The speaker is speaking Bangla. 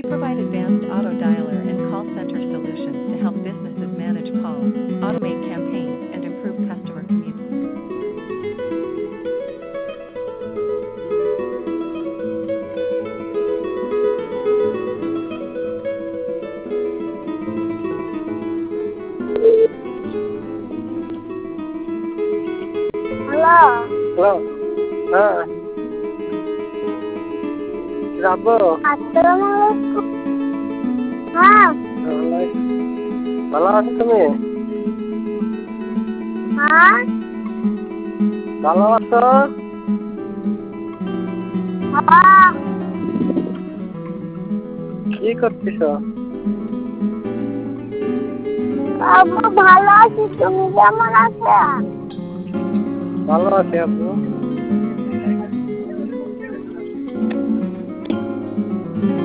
We provide advanced auto dialer and call center solutions to help businesses manage calls, automate campaigns, and improve customer communication. Hello hello, হ্যাঁ যাবো। আসসালামু আলাইকুম। হ্যাঁ ভালো আছো তুমি? হ্যাঁ ভালো আছো? হ্যাঁ কি করতেছ? আব্বু ভালো আছি, তুমি কেমন আছো? ভালো আছি আব্বু।